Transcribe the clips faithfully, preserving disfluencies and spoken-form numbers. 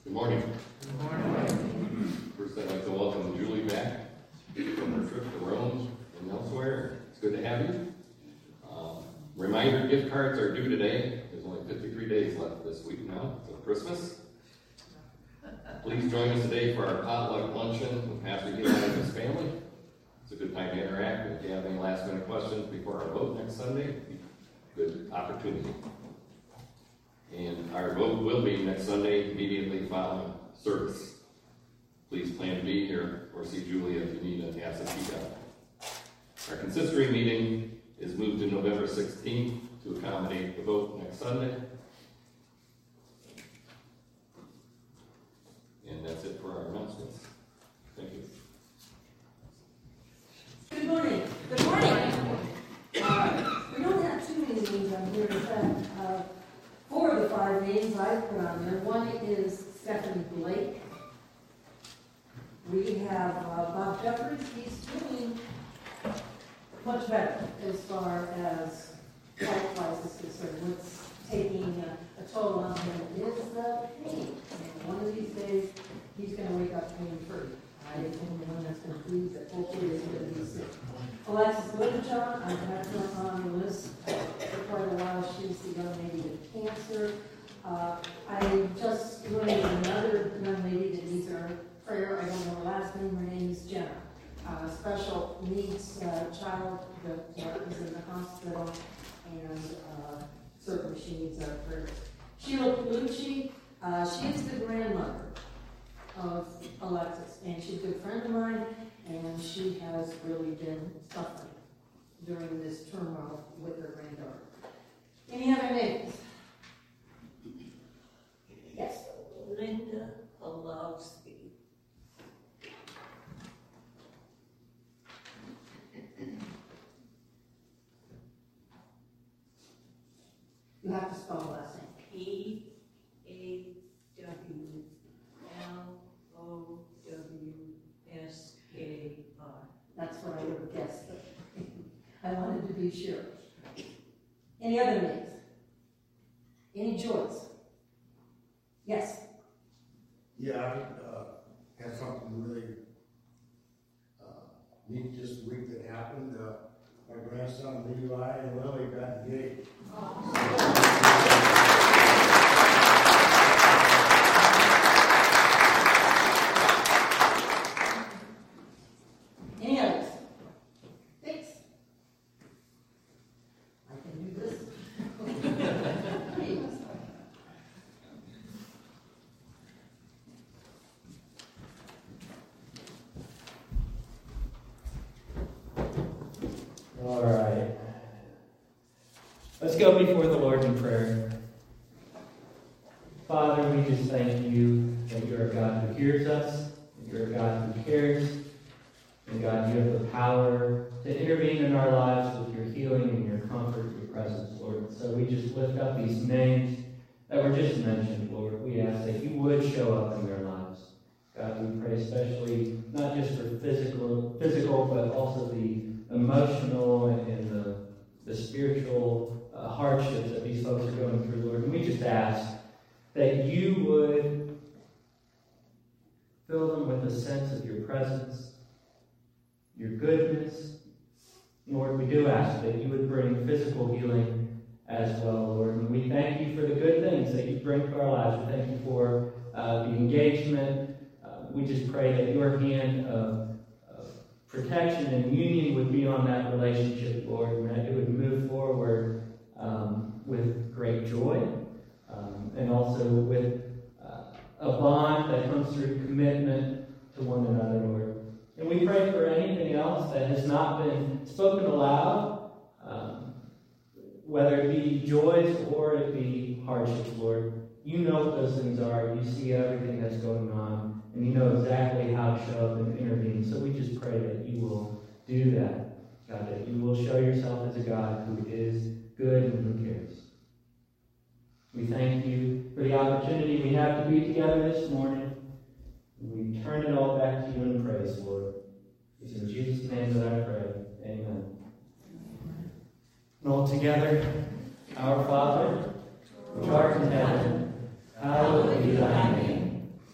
Good morning. Good morning. First, I'd like to welcome Julie back from her trip to Rome and elsewhere. It's good to have you. Um, reminder, gift cards are due today. There's only fifty-three days left this week now until Christmas. Please join us today for our potluck luncheon with Pastor Eli and his family. It's a good time to interact. If you have any last minute questions before our vote next Sunday, good opportunity. And our vote will be next Sunday, immediately following service. Please plan to be here or see Julia if you need an absentee ballot. Our consistory meeting is moved to November sixteenth to accommodate the vote next Sunday. And that's it for our announcements. Thank you. Good morning. Good morning. Uh, we don't have too many names on here. In fact, uh, four of the five names I put on there. One is Stephanie Blake. We have uh, Bob Jeffries. He's doing much better as far as health-wise is concerned. What's taking a, a toll on him is the pain. And one of these days, he's going to wake up pain-free. I am the one that's going to please that hopefully is going to be sick. Alexis Littlejohn, I've had her on the list for quite a while. She's the young lady with cancer. Uh, I just learned another young lady that needs our prayer. I don't know her last name. Her name is Jenna. Uh, special needs uh, child that uh, is in the hospital, and uh, certainly she needs our prayer. Sheila Palucci, uh, she is the grandmother of Alexis, and she's a good friend of mine, and she has really been suffering during this turmoil with her granddaughter. Any other names? Yes? Linda Polowski. You have to spell the last name. P A W L O W S K R. That's what I would have guessed. I wanted to be sure. Any other names? Any Joyce? Yes? Yeah, I uh, had something really uh, neat this week that happened. Uh, my grandson Levi and Lily got engaged. Any others? Thanks. I can do this. All right. Let's go before the Lord in prayer. Father, we just thank you that you're a God who hears us, that you're a God who cares, and God, you have the power to intervene in our lives with your healing and your comfort, your presence, Lord. So we just lift up these names that were just mentioned, Lord. We ask that you would show up in their lives. God, we pray especially not just for physical, physical, but also the emotional and the, the spiritual uh, hardships that these folks are going through, Lord. And we just ask that you would fill them with a sense of your presence, your goodness. Lord, we do ask that you would bring physical healing as well, Lord. And we thank you for the good things that you bring to our lives. We thank you for uh, the engagement. Uh, we just pray that your hand of, of protection and union would be on that relationship, Lord, and that it would move forward um, with great joy um, and also with uh, a bond that comes through commitment to one another, Lord. And we pray for anything else that has not been spoken aloud, um, whether it be joys or it be hardships, Lord. You know what those things are. You see everything that's going on, and you know exactly how to show up and intervene. So we just pray that you will do that, God, that you will show yourself as a God who is good and who cares. We thank you for the opportunity we have to be together this morning. We turn it all back to you in praise, Lord. It's in Jesus' name that I pray. Amen. And all together, our Father, which art in heaven, hallowed be thy name.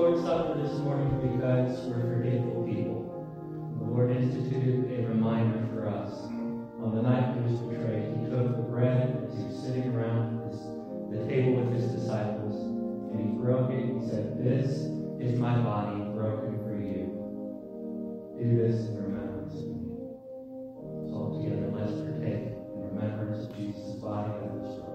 Lord's Supper this morning because we're forgetful people. The Lord instituted a reminder for us. On the night he was betrayed, he took the bread as he was sitting around his, the table with his disciples, and he broke it and said, "This is my body broken for you. Do this in remembrance of me." So all together, let's partake in remembrance of Jesus' body that was broken.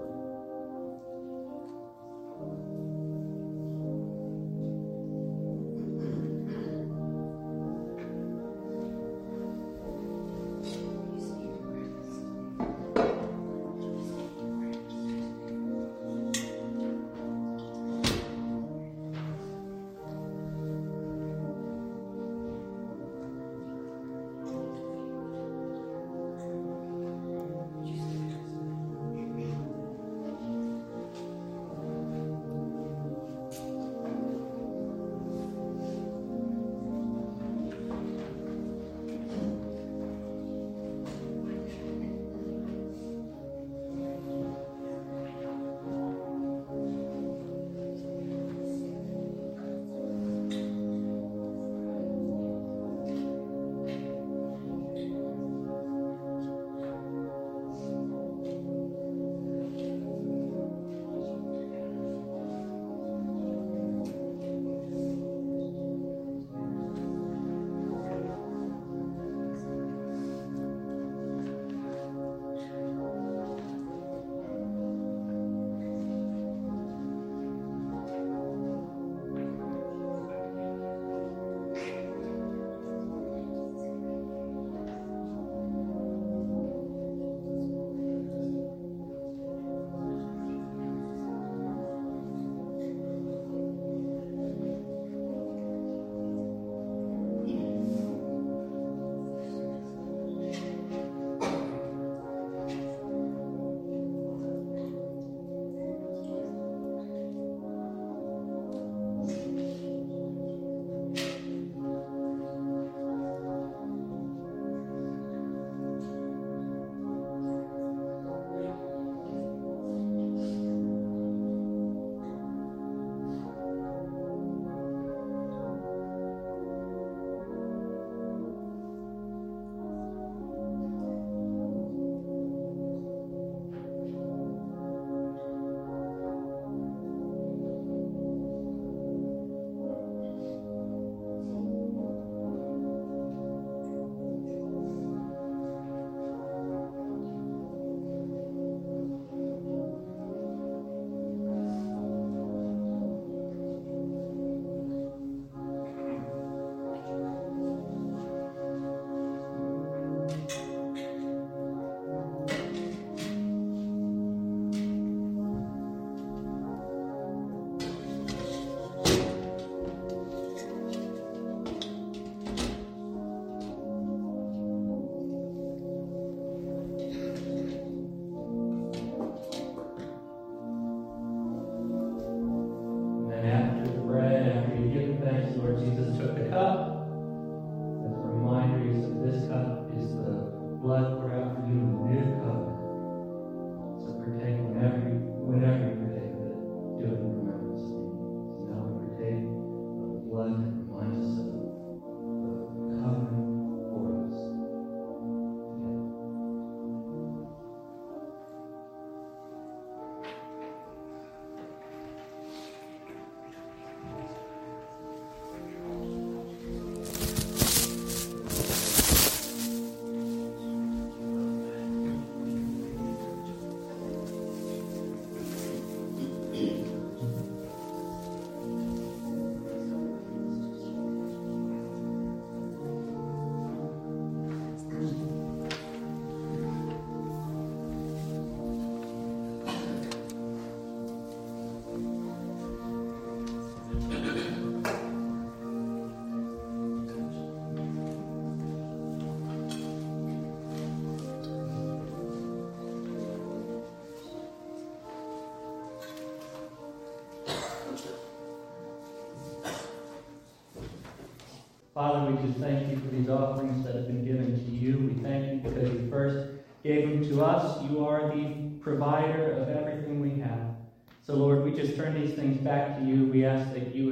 Father, we just thank you for these offerings that have been given to you. We thank you because you first gave them to us. You are the provider of everything we have. So, Lord, we just turn these things back to you. We ask that you would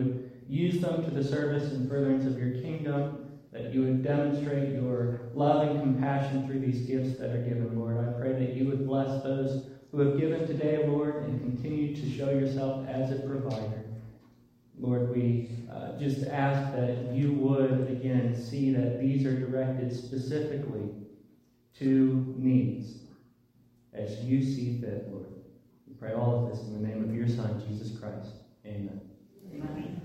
use them to the service and furtherance of your kingdom, that you would demonstrate your love and compassion through these gifts that are given, Lord. I pray that you would bless those who have given today, Lord, and continue to show yourself as a provider. Lord, we uh, just ask that you would, again, see that these are directed specifically to needs as you see fit, Lord. We pray all of this in the name of your Son, Jesus Christ. Amen. Amen.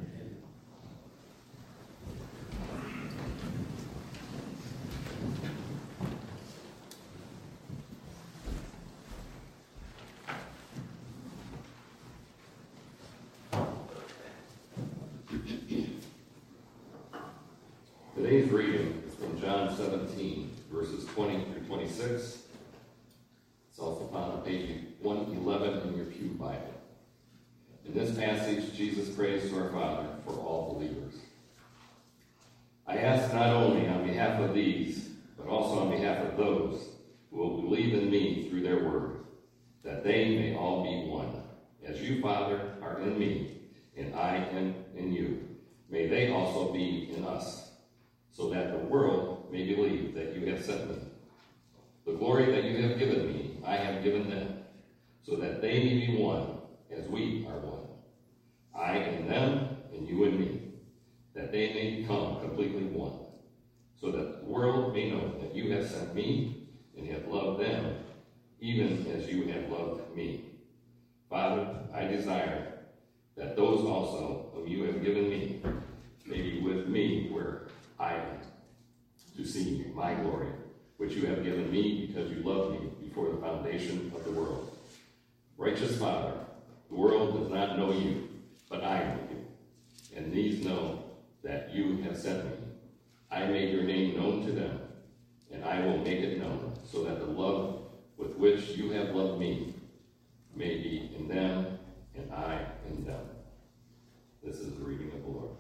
Today's reading is from John seventeen, verses twenty through twenty-six. It's also found on page one eleven in your Pew Bible. In this passage, Jesus prays to our Father for all believers. I ask not only on behalf of these, but also on behalf of those who will believe in me through their word, that they may all be one. As you, Father, are in me, and I am in you, may they also be in us, so that the world may believe that you have sent me. The glory that you have given me, I have given them, so that they may be one, as we are one. I in them, and you in me, that they may become completely one, so that the world may know that you have sent me, and have loved them, even as you have loved me. Father, I desire that those also whom you have given me may be with me where I am, to see my glory, which you have given me because you loved me before the foundation of the world. Righteous Father, the world does not know you, but I know you, and these know that you have sent me. I made your name known to them, and I will make it known, so that the love with which you have loved me may be in them, and I in them. This is the reading of the Lord.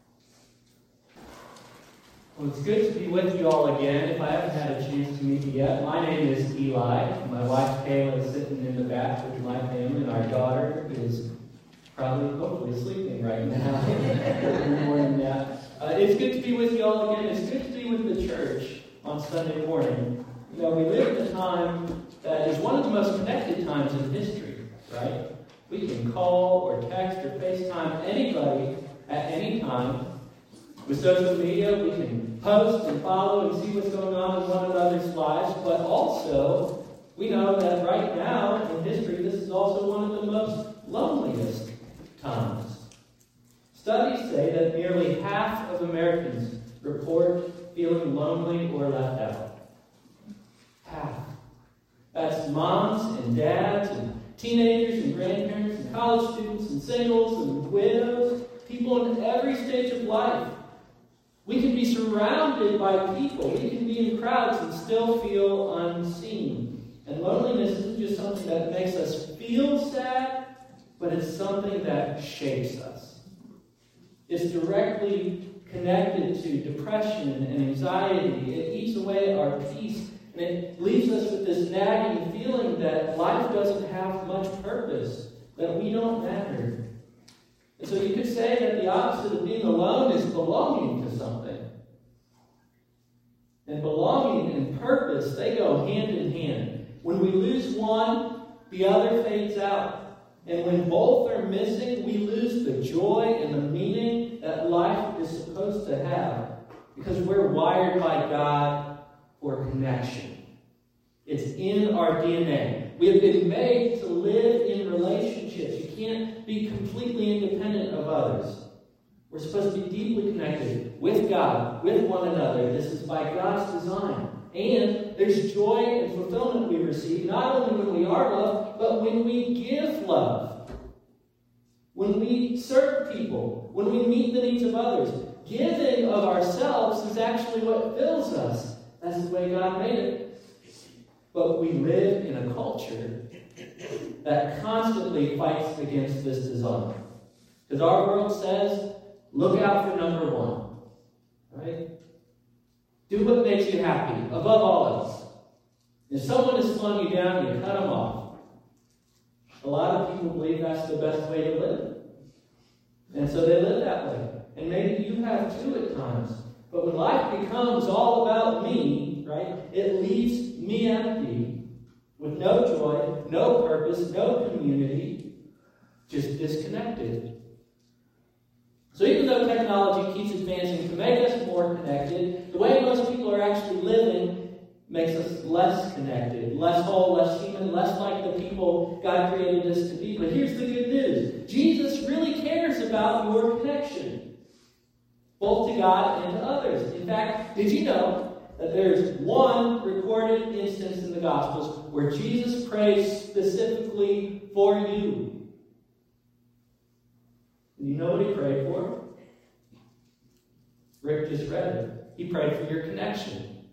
Well, it's good to be with you all again. If I haven't had a chance to meet you yet, my name is Eli. My wife Kayla is sitting in the back with my family, and our daughter is probably, hopefully, sleeping right now. in the morning nap. Uh, it's good to be with you all again. It's good to be with the church on Sunday morning. You know, we live in a time that is one of the most connected times in history, right? We can call or text or FaceTime anybody at any time. With social media, we can post and follow and see what's going on in one another's lives, but also, we know that right now in history, this is also one of the most loneliest times. Studies say that nearly half of Americans report feeling lonely or left out. Half. That's moms and dads and teenagers and grandparents and college students and singles and widows, people in every stage of life. We can be surrounded by people. We can be in crowds and still feel unseen. And loneliness isn't just something that makes us feel sad, but it's something that shapes us. It's directly connected to depression and anxiety. It eats away at our peace, and it leaves us with this nagging feeling that life doesn't have much purpose, that we don't matter. And so you could say that the opposite of being alone is belonging to something. And belonging and purpose, they go hand in hand. When we lose one, the other fades out. And when both are missing, we lose the joy and the meaning that life is supposed to have. Because we're wired by God for connection. It's in our D N A. We have been made to live in relationships. You can't be completely independent of others. We're supposed to be deeply connected with God, with one another. This is by God's design. And there's joy and fulfillment we receive, not only when we are loved, but when we give love. When we serve people, when we meet the needs of others. Giving of ourselves is actually what fills us. That's the way God made it. But we live in a culture that constantly fights against this design. Because our world says, look out for number one. Right? Do what makes you happy, above all else. If someone is slowing you down, you cut them off. A lot of people believe that's the best way to live. And so they live that way. And maybe you have too at times. But when life becomes all about me, right, it leaves me empty, with no joy, no purpose, no community, just disconnected. So even though technology keeps advancing to make us more connected, the way most people are actually living makes us less connected, less whole, less human, less like the people God created us to be. But here's the good news. Jesus really cares about your connection, both to God and to others. In fact, did you know that there's one recorded instance in the Gospels where Jesus prays specifically for you? Do you know what he prayed for? Rick just read it. He prayed for your connection.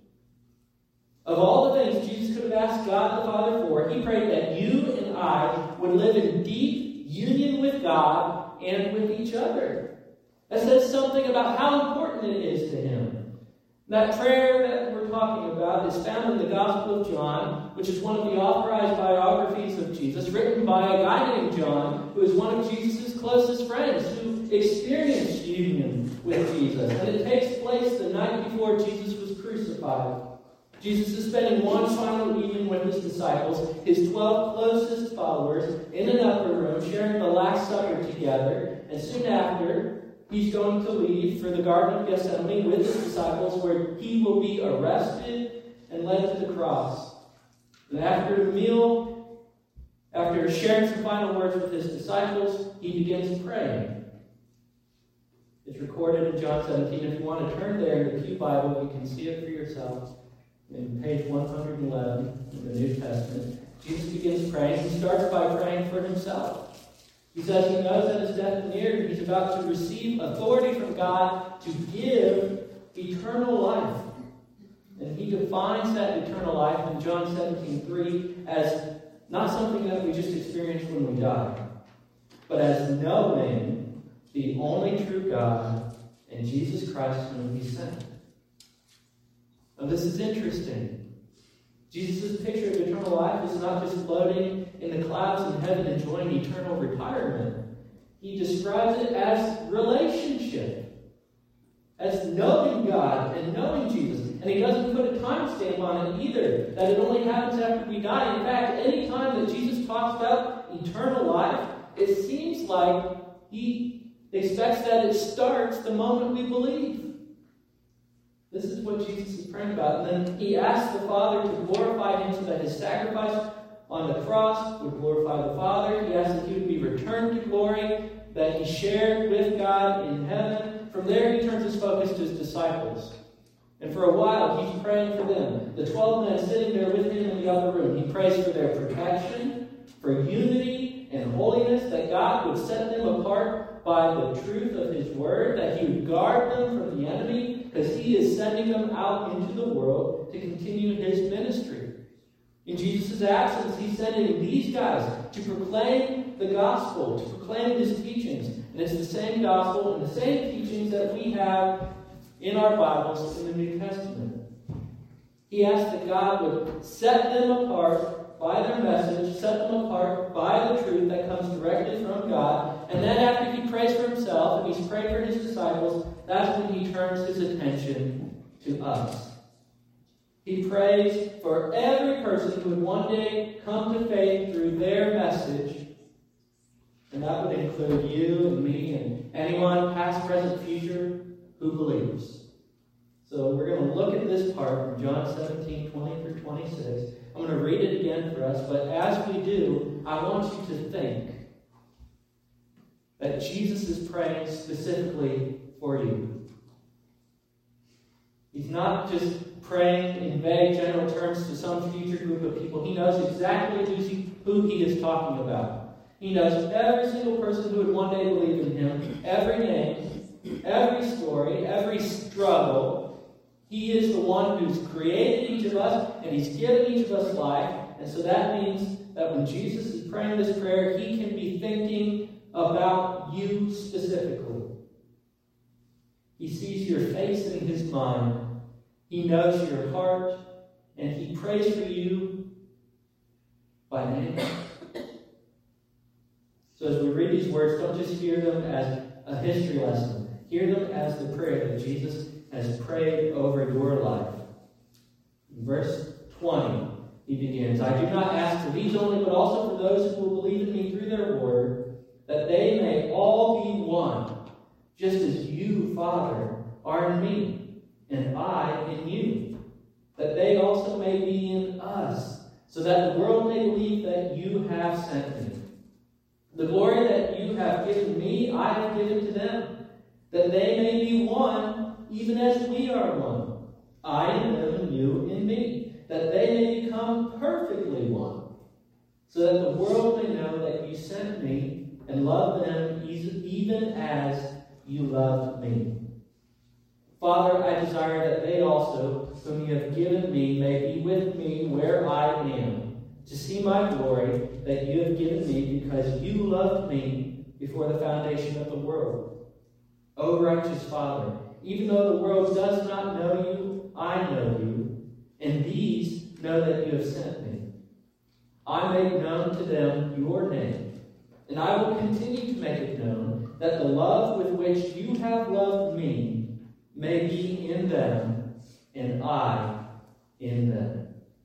Of all the things Jesus could have asked God the Father for, he prayed that you and I would live in deep union with God and with each other. That says something about how important it is to him. That prayer that we're talking about is found in the Gospel of John, which is one of the authorized biographies of Jesus, written by a guy named John, who is one of Jesus' closest friends, who experienced union with Jesus. And it takes place the night before Jesus was crucified. Jesus is spending one final evening with his disciples, his twelve closest followers, in an upper room, sharing the Last Supper together. And soon after, he's going to leave for the Garden of Gethsemane with his disciples, where he will be arrested and led to the cross. And after the meal, after sharing some final words with his disciples, he begins praying. It's recorded in John seventeen. If you want to turn there in the Pew Bible, you can see it for yourself. In page one hundred eleven in the New Testament, Jesus begins praying. He starts by praying for himself. He says he knows that his death is near, and he's about to receive authority from God to give eternal life. And he defines that eternal life in John seventeen three as not something that we just experience when we die, but as knowing the only true God and Jesus Christ whom he sent. Now this is interesting. Jesus' picture of eternal life is not just floating in the clouds in heaven enjoying eternal retirement. He describes it as relationship, as knowing God and knowing Jesus. And he doesn't put a time stamp on it either, that it only happens after we die. In fact, any time that Jesus talks about eternal life, it seems like he expects that it starts the moment we believe. This is what Jesus is praying about. And then he asks the Father to glorify him so that his sacrifice on the cross would glorify the Father. He asks that he would be returned to glory, that he shared with God in heaven. From there, he turns his focus to his disciples. And for a while, he's praying for them. The twelve men sitting there with him in the other room. He prays for their protection, for unity and holiness, that God would set them apart by the truth of his word, that he would guard them from the enemy, because he is sending them out into the world to continue his ministry. In Jesus' absence, he's sending these guys to proclaim the gospel, to proclaim his teachings. And it's the same gospel and the same teachings that we have in our Bibles in the New Testament. He asks that God would set them apart by their message, set them apart by the truth that comes directly from God. And then after he prays for himself and he's prayed for his disciples, that's when he turns his attention to us. He prays for every person who would one day come to faith through their message. And that would include you and me and anyone, past, present, future, who believes. So we're going to look at this part from John seventeen, twenty through twenty-six. I'm going to read it again for us, but as we do, I want you to think that Jesus is praying specifically for you. He's not just praying in vague general terms to some future group of people. He knows exactly who he, who he is talking about. He knows every single person who would one day believe in him, every name, every story, every struggle. He is the one who's created each of us, and he's given each of us life. And so that means that when Jesus is praying this prayer, he can be thinking about you specifically. He sees your face in his mind. He knows your heart, and he prays for you by name. So as we read these words, don't just hear them as a history lesson. Hear them as the prayer that Jesus has prayed over your life. In verse twenty, he begins, I do not ask for these only, but also for those who will believe in me through their word, that they may all be one, just as you, Father, are in me, and I in you, that they also may be in us, so that the world may believe that you have sent me. The glory that you have given me, I have given to them, that they may be one, even as we are one. I in them and you in me, that they may become perfectly one, so that the world may know that you sent me and love them even as you loved me. Father, I desire that they also, whom you have given me, may be with me where I am, to see my glory that you have given me because you loved me before the foundation of the world. O righteous Father, even though the world does not know you, I know you, and these know that you have sent me. I make known to them your name, and I will continue to make it known, that the love with which you have loved me may be in them, and I in them.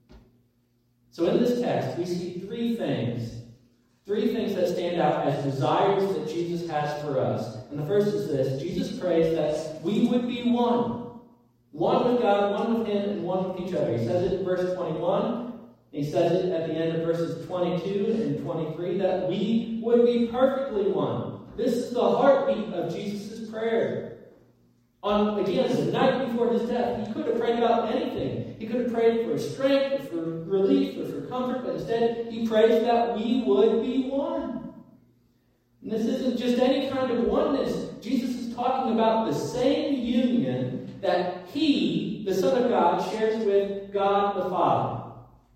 So in this text, we see three things. Three things that stand out as desires that Jesus has for us. And the first is this. Jesus prays that we would be one. One with God, one with him, and one with each other. He says it in verse twenty-one. He says it at the end of verses twenty-two and twenty-three, that we would be perfectly one. This is the heartbeat of Jesus' prayer. On, again, the night before his death, he could have prayed about anything. He could have prayed for strength, or for relief, or for comfort, but instead he prays that we would be one. And this isn't just any kind of oneness. Jesus is talking about the same union that he, the Son of God, shares with God the Father.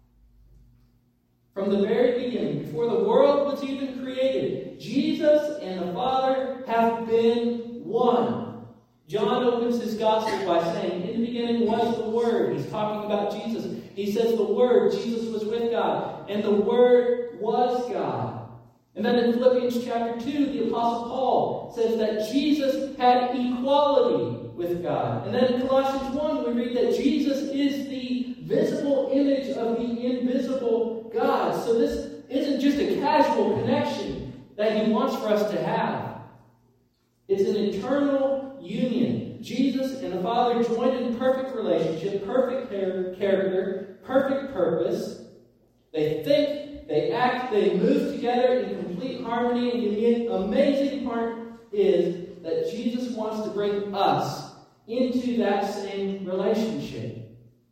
From the very beginning, before the world was even created, Jesus and the Father have been one. John opens his gospel by saying, in the beginning was the Word. He's talking about Jesus. He says the Word, Jesus was with God, and the Word was God. And then in Philippians chapter two, the Apostle Paul says that Jesus had equality with God. And then in Colossians one, we read that Jesus is the visible image of the invisible God. So this isn't just a casual connection that he wants for us to have. It's an eternal union. Jesus and the Father joined in perfect relationship, perfect character, perfect purpose. They think, they act, they move together in complete harmony. And the amazing part is that Jesus wants to bring us into that same relationship.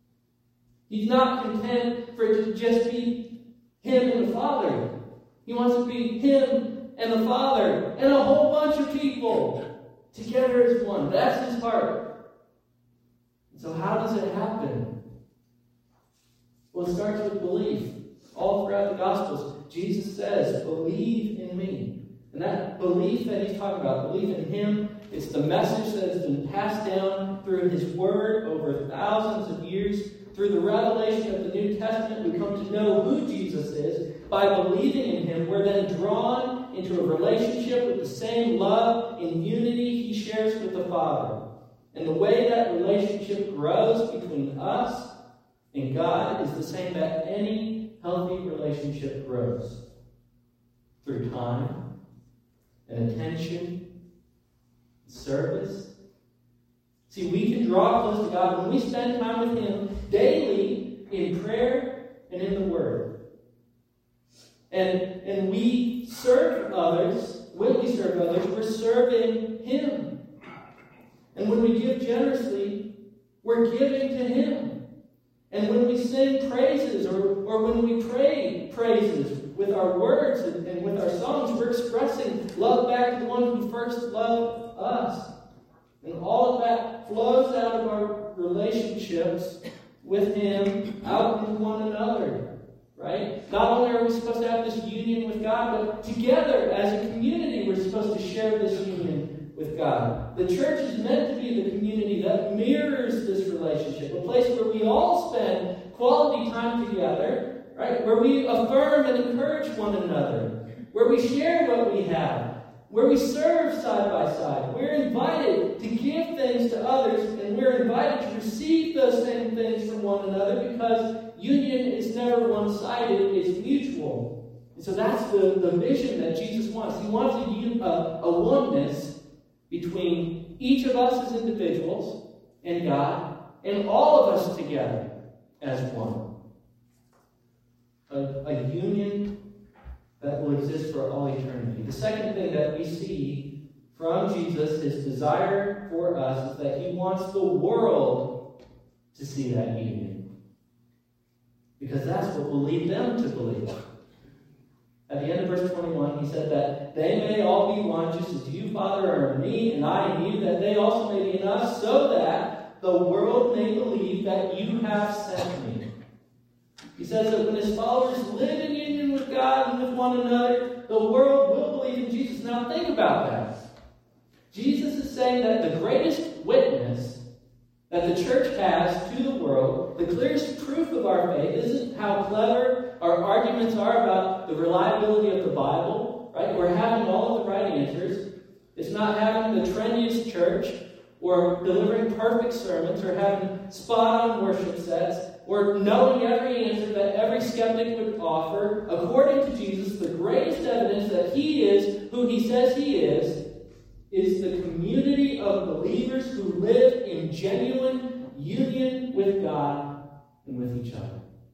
He's not content for it to just be him and the Father. He wants to be him and the Father and a whole bunch of people together as one. That's his heart. So how does it happen? Well, it starts with belief. All throughout the Gospels, Jesus says, believe in me. And that belief that he's talking about, belief in him, it's the message that has been passed down through his word over thousands of years. Through the revelation of the New Testament, we come to know who Jesus is. By believing in him, we're then drawn into a relationship with the same love and unity he shares with the Father. And the way that relationship grows between us and God is the same that any healthy relationship grows. Through time and attention, service. See, we can draw close to God when we spend time with him daily in prayer and in the Word. And, and we serve others. When we serve others, we're serving him. And when we give generously, we're giving to him. And when we sing praises or, or when we pray praises with our words and, and with our songs, we're expressing love back to the one who first loved us. And all of that flows out of our relationships with him, out in one another. Right? Not only are we supposed to have this union with God, but together as a community we're supposed to share this union with God. The church is meant to be the community that mirrors this relationship, a place where we all spend quality time together, right? Where we affirm and encourage one another, where we share what we have, where we serve side by side. We're invited to give things to others, and we're invited to receive those same things from one another, because union is never one-sided, it's mutual. And so that's the, the vision that Jesus wants. He wants a, a, a oneness between each of us as individuals and God, and all of us together as one. A, a union that will exist for all eternity. The second thing that we see from Jesus, his desire for us, is that he wants the world to see that union. Because that's what will lead them to believe. At the end of verse twenty-one, he said that they may all be one, just as you, Father, are in me, and I in you, that they also may be in us, so that the world may believe that you have sent me. He says that when his followers live in union with God and with one another, the world will believe in Jesus. Now think about that. Jesus is saying that the greatest witness that the church has to the world, the clearest proof of our faith, isn't how clever our arguments are about the reliability of the Bible, right? We're having all of the right answers. It's not having the trendiest church, or delivering perfect sermons, or having spot-on worship sets, or knowing every answer that every skeptic would offer. According to Jesus, the greatest evidence that he is who he says he is, is the community of believers who live in genuine union with God and with each other.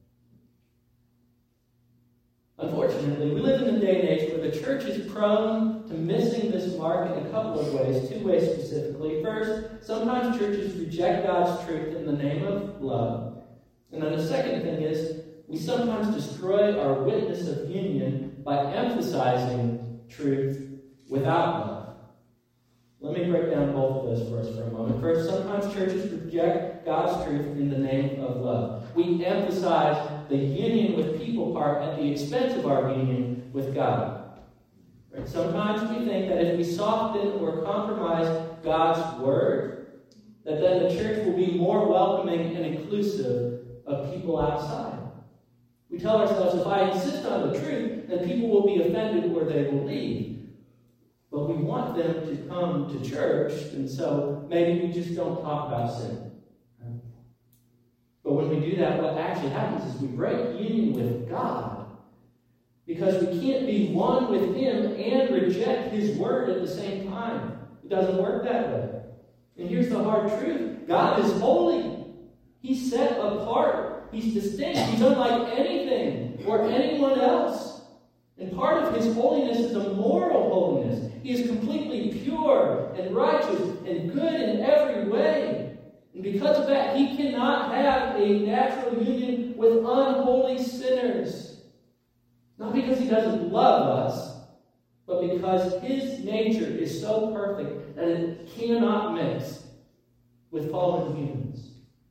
Unfortunately, we live in a day and age where the church is prone to missing this mark in a couple of ways, two ways specifically. First, sometimes churches reject God's truth in the name of love. And then the second thing is, we sometimes destroy our witness of union by emphasizing truth without love. Let me break down both of those for us for a moment. First, sometimes churches reject God's truth in the name of love. We emphasize the union with people part at the expense of our union with God. Right? Sometimes we think that if we soften or compromise God's word, that then the church will be more welcoming and inclusive of people outside. We tell ourselves, if I insist on the truth, then people will be offended or they will leave. But we want them to come to church, and so maybe we just don't talk about sin. But when we do that, what actually happens is we break union with God, because we can't be one with him and reject his word at the same time. It doesn't work that way. And here's the hard truth. God is holy. He's set apart. He's distinct. He's unlike anything or anyone else. And part of his holiness is a moral holiness. He is completely pure and righteous and good in every way. And because of that, he cannot have a natural union with unholy sinners. Not because he doesn't love us, but because his nature is so perfect that it cannot mix with fallen humans.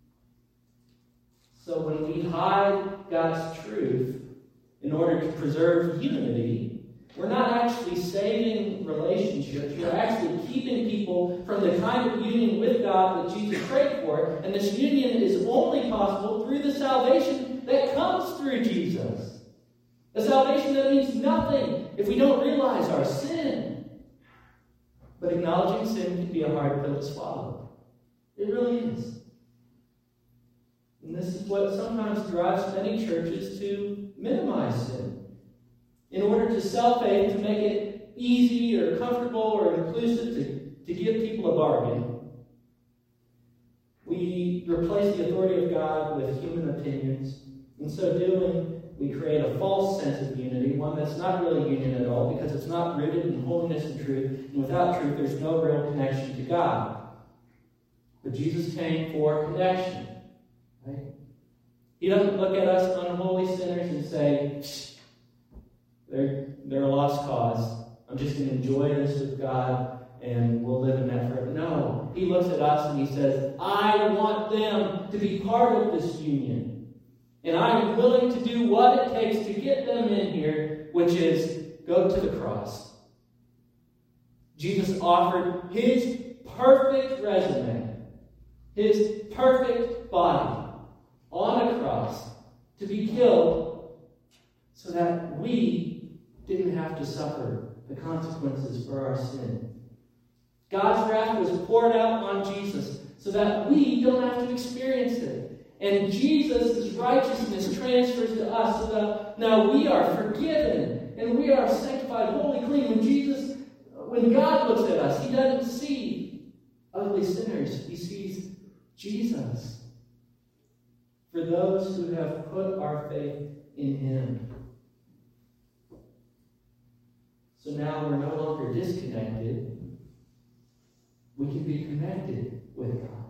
So when we hide God's truth in order to preserve unity, we're not actually saving relationships. We're actually keeping people from the kind of union with God that Jesus prayed for. And this union is only possible through the salvation that comes through Jesus. A salvation that means nothing if we don't realize our sin. But acknowledging sin can be a hard pill to swallow. It really is. And this is what sometimes drives many churches to minimize sin. In order to sell faith, to make it easy or comfortable or inclusive, to, to give people a bargain, we replace the authority of God with human opinions. In so doing, we create a false sense of unity, one that's not really union at all, because it's not rooted in holiness and truth. And without truth, there's no real connection to God. But Jesus came for connection. Right? He doesn't look at us unholy sinners and say, they're, they're a lost cause. I'm just going to enjoy this with God and we'll live in that forever. No. He looks at us and he says, I want them to be part of this union. And I'm willing to do what it takes to get them in here, which is go to the cross. Jesus offered his perfect resume, his perfect body, on a cross to be killed so that we didn't have to suffer the consequences for our sin. God's wrath was poured out on Jesus so that we don't have to experience it. And Jesus' righteousness transfers to us so that now we are forgiven and we are sanctified, holy, clean. When Jesus, when God looks at us, he doesn't see ugly sinners. He sees Jesus. For those who have put our faith in him. So now we're no longer disconnected. We can be connected with God.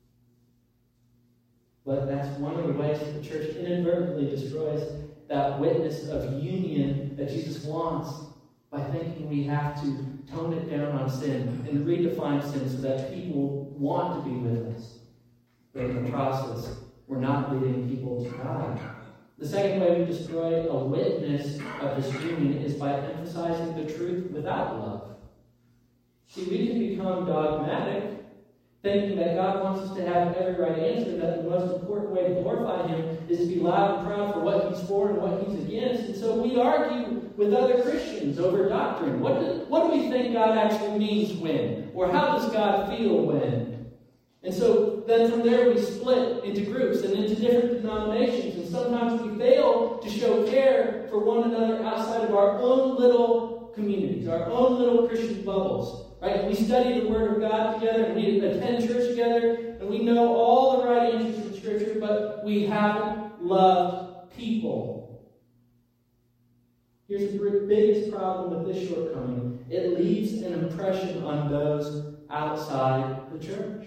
But that's one of the ways that the church inadvertently destroys that witness of union that Jesus wants by thinking we have to tone it down on sin and redefine sin so that people want to be with us. But in the process, we're not leading people to God. The second way we destroy a witness of this union is by emphasizing the truth without love. See, we can become dogmatic, thinking that God wants us to have every right answer, that the most important way to glorify him is to be loud and proud for what he's for and what he's against. And so we argue with other Christians over doctrine. What do, what do we think God actually means when? Or how does God feel when? And so then from there we split into groups and into different denominations. And sometimes we fail to show care for one another outside of our own little communities, our own little Christian bubbles. Right? We study the Word of God together, and we attend church together, and we know all the right answers in Scripture, but we haven't loved people. Here's the biggest problem with this shortcoming. It leaves an impression on those outside the church.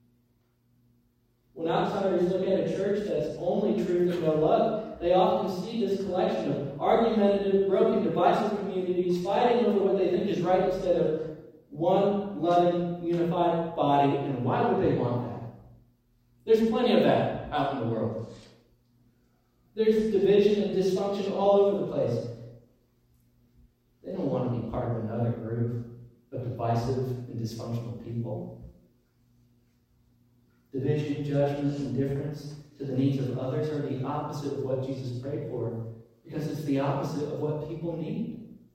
When outsiders look at a church that's only truth and no love, they often see this collection of argumentative, broken, divisive communities fighting over what they think is right instead of one loving, unified body. And why would they want that? There's plenty of that out in the world. There's division and dysfunction all over the place. They don't want to be part of another group of divisive and dysfunctional people. Division, judgment, and indifference to the needs of others are the opposite of what Jesus prayed for, because it's the opposite of what people need.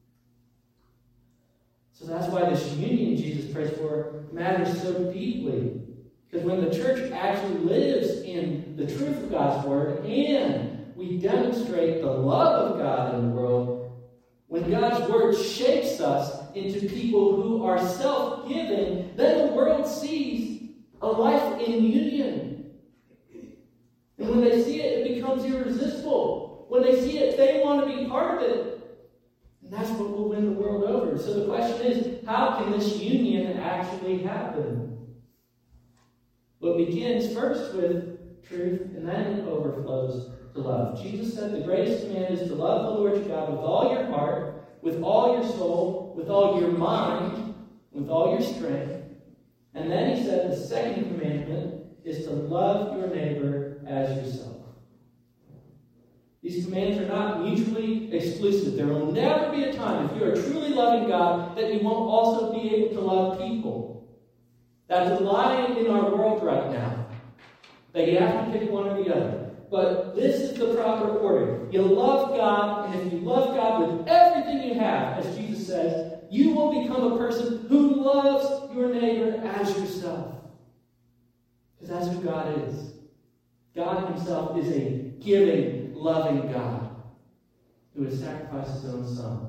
So that's why this union Jesus prays for matters so deeply. Because when the church actually lives in the truth of God's Word and we demonstrate the love of God in the world, when God's Word shapes us into people who are self-giving, then the world sees a life in union. And when they see it, it becomes irresistible. When they see it, they want to be part of it. And that's what will win the world over. So the question is, how can this union actually happen? Well, it begins first with truth, and then it overflows to love. Jesus said the greatest command is to love the Lord your God with all your heart, with all your soul, with all your mind, with all your strength. And then he said the second commandment is to love your neighbor as yourself. These commands are not mutually exclusive. There will never be a time, if you are truly loving God, that you won't also be able to love people. That's a lie in our world right now, that you have to pick one or the other. But this is the proper order. You love God, and if you love God with everything you have, as Jesus says, you will become a person who loves your neighbor as yourself. Because that's who God is. God himself is a giving, loving God who has sacrificed his own son,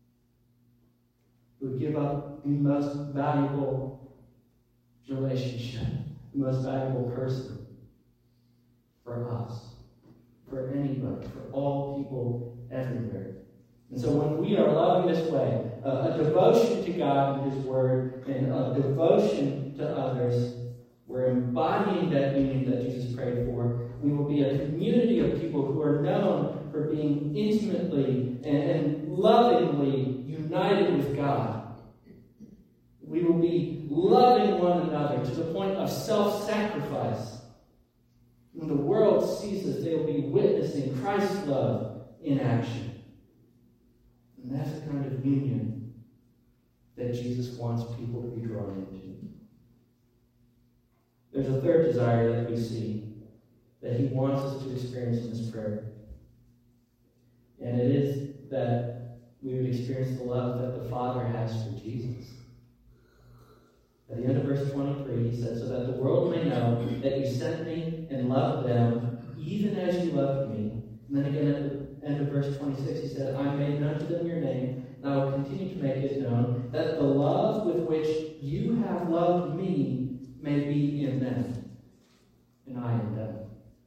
who would give up the most valuable relationship, the most valuable person for us, for anybody, for all people everywhere. And so when we are loving this way, a, a devotion to God and his word, and a devotion to others, we're embodying that union that Jesus prayed for. We will be a community of people who are known for being intimately and, and lovingly united with God. We will be loving one another to the point of self-sacrifice. When the world sees us, they will be witnessing Christ's love in action. And that's the kind of union that Jesus wants people to be drawn into. There's a third desire that we see that he wants us to experience in this prayer. And it is that we would experience the love that the Father has for Jesus. At the end of verse twenty-three, he says, so that the world may know that you sent me and loved them, even as you loved me. And then again at the end of verse twenty-six, he said, I made known to them your name, and I will continue to make it known, that the love with which you have loved me may be in them, and I in them.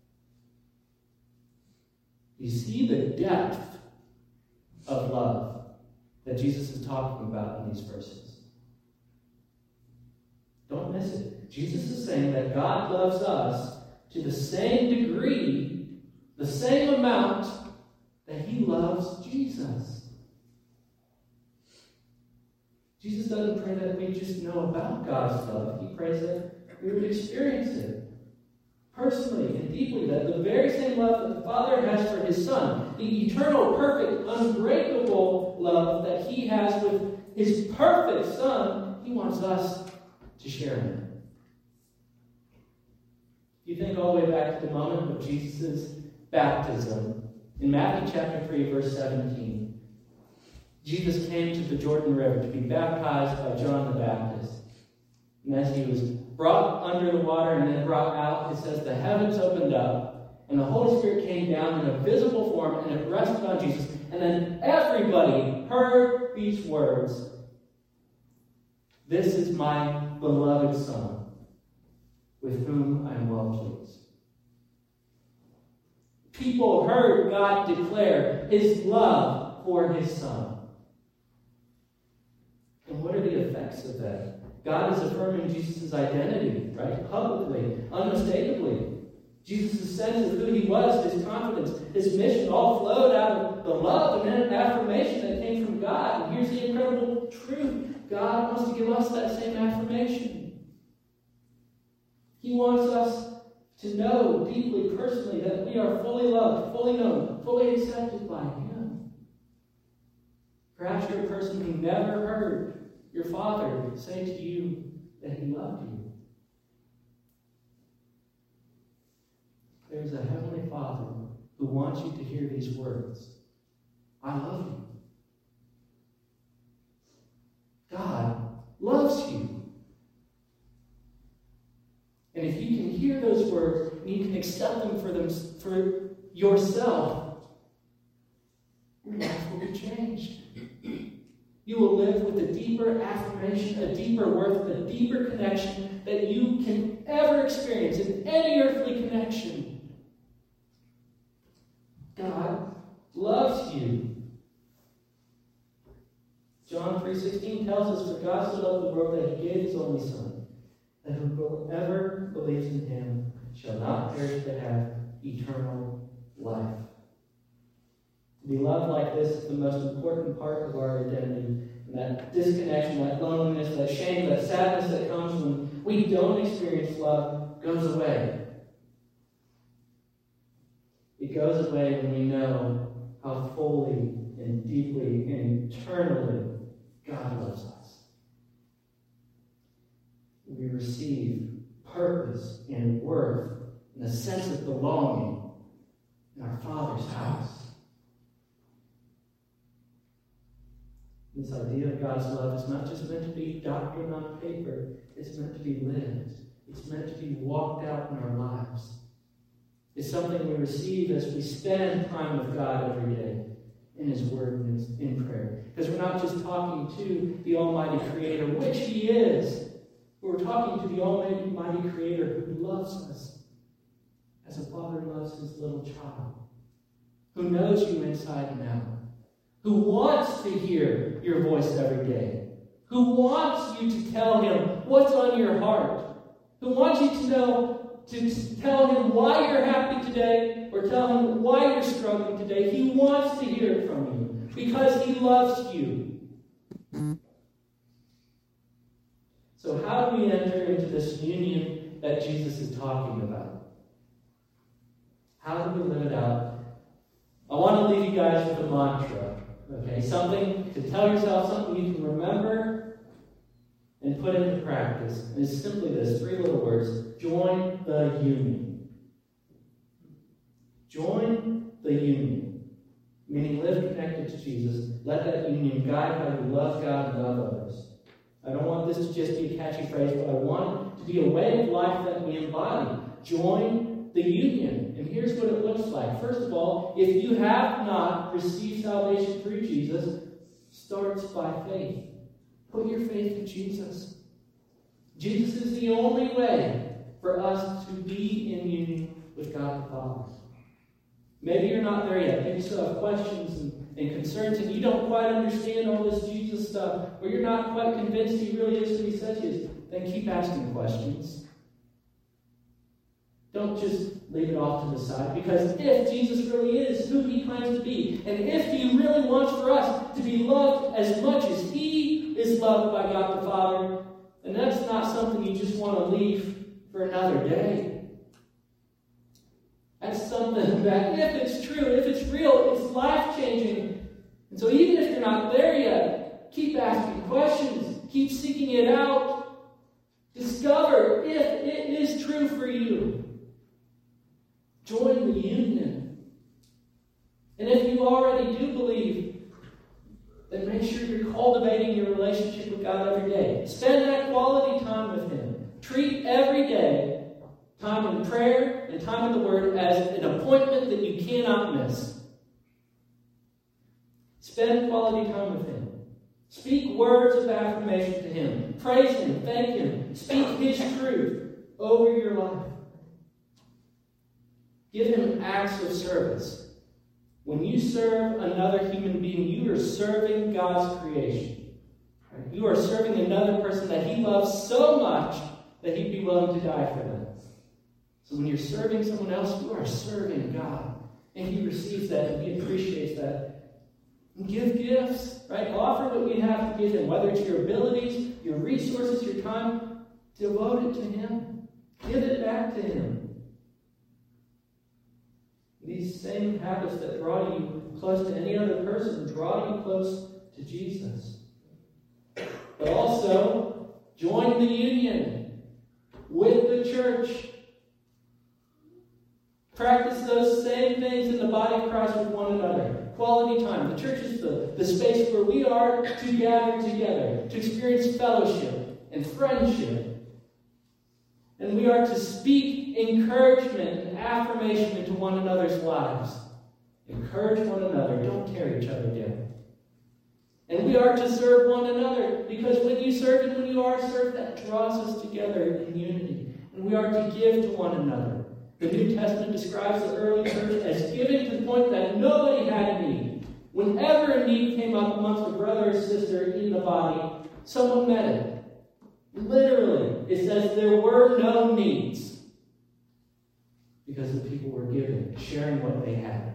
You see the depth of love that Jesus is talking about in these verses. Don't miss it. Jesus is saying that God loves us to the same degree, the same amount that he loves Jesus. Jesus doesn't pray that we just know about God's love. He prays that we would experience it personally and deeply, that the very same love that the Father has for his Son, the eternal, perfect, unbreakable love that he has with his perfect Son, he wants us to share in it. If you think all the way back to the moment of Jesus' baptism, in Matthew chapter three, verse seventeen, Jesus came to the Jordan River to be baptized by John the Baptist. And as he was brought under the water and then brought out, it says the heavens opened up, and the Holy Spirit came down in a visible form, and it rested on Jesus. And then everybody heard these words, this is my beloved Son, with whom I am well pleased. People heard God declare his love for his Son. And what are the effects of that? God is affirming Jesus' identity, right? Publicly, unmistakably. Jesus' sense of who he was, his confidence, his mission, all flowed out of the love and then affirmation that came from God. And here's the incredible truth. God wants to give us that same affirmation. He wants us to know deeply, personally, that we are fully loved, fully known, fully accepted by him. Perhaps you're a person who never heard your Father say to you that he loved you. There's a Heavenly Father who wants you to hear these words. I love you. God loves you. And if you can hear those words and you can accept them for them for yourself, your life will be changed. You will live with a deeper affirmation, a deeper worth, a deeper connection that you can ever experience in any earthly connection. God loves you. John three sixteen tells us, for God so loved the world that he gave his only Son, that whoever believes in him shall not perish but have eternal life. To be loved like this is the most important part of our identity. And that disconnection, that loneliness, that shame, that sadness that comes when we don't experience love goes away. It goes away when we know how fully and deeply and eternally God loves us. We receive purpose and worth and a sense of belonging in our Father's house. This idea of God's love is not just meant to be doctrine on paper. It's meant to be lived. It's meant to be walked out in our lives. It's something we receive as we spend time with God every day in his word and in prayer. Because we're not just talking to the Almighty Creator, which he is. We're talking to the Almighty Creator who loves us as a father loves his little child, who knows you inside and out, who wants to hear your voice every day, who wants you to tell him what's on your heart, who wants you to know, to tell him why you're happy today, or tell him why you're struggling today. He wants to hear it from you, because he loves you. So how do we enter into this union that Jesus is talking about? How do we live it out? I want to leave you guys with a mantra. Okay, something to tell yourself, something you can remember and put into practice. And it's simply this, three little words. Join the union. Join the union. meaning live connected to Jesus. Let that union guide how you love God and love others. I don't want this to just be a catchy phrase, but I want it to be a way of life that we embody. Join the union. And here's what it looks like. First of all, if you have not received salvation through Jesus, starts by faith. Put your faith in Jesus. Jesus is the only way for us to be in union with God the Father. Maybe you're not there yet. Maybe you still have questions and, and concerns, and you don't quite understand all this Jesus stuff, or you're not quite convinced he really is who he says he is. Then keep asking questions. Don't just leave it off to the side, because if Jesus really is who he claims to be, and if he really wants for us to be loved as much as he is loved by God the Father, then that's not something you just want to leave for another day. That's something that, if it's true, if it's real, it's life-changing. And so even if you're not there yet, keep asking questions. Keep seeking it out. Discover if it is true for you. Join the union. And if you already do believe, then make sure you're cultivating your relationship with God every day. Spend that quality time with Him. Treat every day, time in prayer and time in the Word, as an appointment that you cannot miss. Spend quality time with Him. Speak words of affirmation to Him. Praise Him. Thank Him. Speak His truth over your life. Give Him acts of service. When you serve another human being, you are serving God's creation. Right? You are serving another person that He loves so much that He'd be willing to die for them. So when you're serving someone else, you are serving God. And He receives that and He appreciates that. And give gifts, right? Offer what you have to give Him, whether it's your abilities, your resources, your time. Devote it to Him. Give it back to Him. These same habits that draw you close to any other person draw you close to Jesus. But also, join the union with the church. Practice those same things in the body of Christ with one another. Quality time. The church is the, the space where we are to gather together, to experience fellowship and friendship. And we are to speak encouragement and affirmation into one another's lives. Encourage one another. Don't tear each other down. And we are to serve one another, because when you serve and when you are served, that draws us together in unity. And we are to give to one another. The New Testament describes the early church as giving to the point that nobody had need. Whenever a need came up amongst a brother or sister in the body, someone met it. Literally, it says there were no needs because the people were giving, sharing what they had.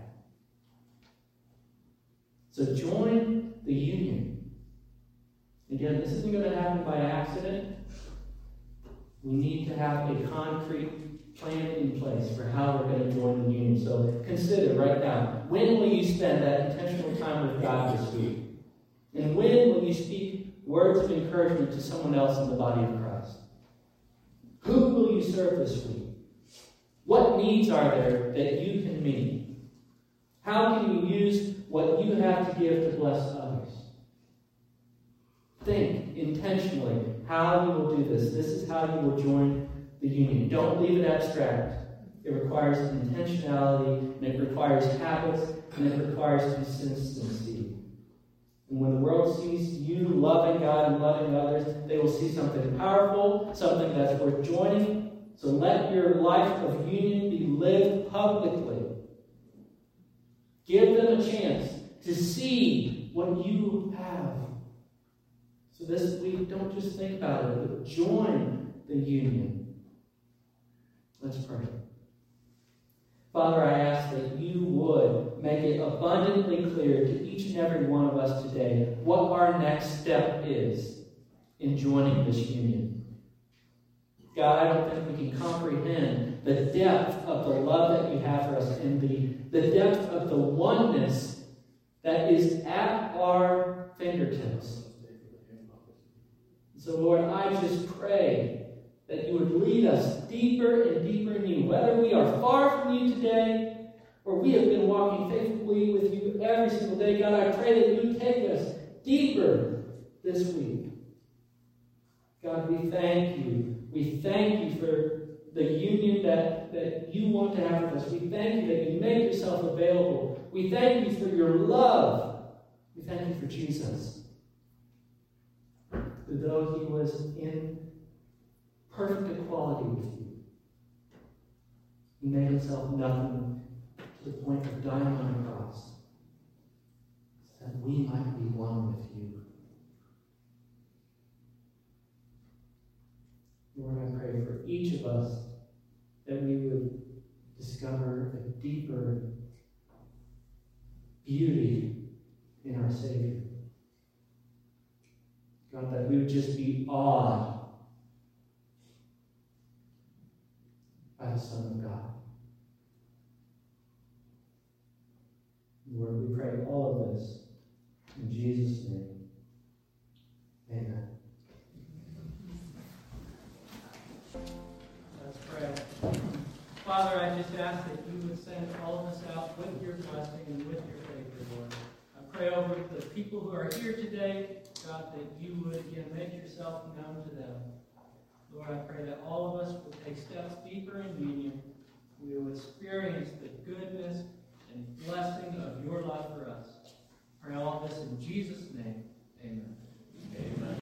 So join the union. Again, this isn't going to happen by accident. We need to have a concrete plan in place for how we're going to join the union. So consider right now, when will you spend that intentional time with God this week? And when will you speak words of encouragement to someone else in the body of Christ? Who will you serve this week? What needs are there that you can meet? How can you use what you have to give to bless others? Think intentionally how you will do this. This is how you will join the union. Don't leave it abstract. It requires intentionality, and it requires habits, and it requires consistency. And when the world sees you loving God and loving others, they will see something powerful, something that's worth joining. So let your life of union be lived publicly. Give them a chance to see what you have. So this week, don't just think about it, but join the union. Let's pray. Father, I ask that you would make it abundantly clear to each and every one of us today what our next step is in joining this union. God, I don't think we can comprehend the depth of the love that you have for us and the, the depth of the oneness that is at our fingertips. So, Lord, I just pray that you would lead us deeper and deeper in you. Whether we are far from you today or we have been walking faithfully with you every single day. God, I pray that you take us deeper this week. God, we thank you. We thank you for the union that, that you want to have with us. We thank you that you make yourself available. We thank you for your love. We thank you for Jesus. That though he was in perfect equality with you, he made himself nothing to the point of dying on a cross, so that we might be one with you. Lord, I pray for each of us that we would discover a deeper beauty in our Savior. God, that we would just be awed by the Son of God. Lord, we pray all of this in Jesus' name. Amen. Let's pray. Father, I just ask that you would send all of us out with your blessing and with your favor, Lord. I pray over the people who are here today, God, that you would again make yourself known to them. Lord, I pray that all of us will take steps deeper in union. We will experience the goodness and blessing of your love for us. I pray all this in Jesus' name. Amen. Amen.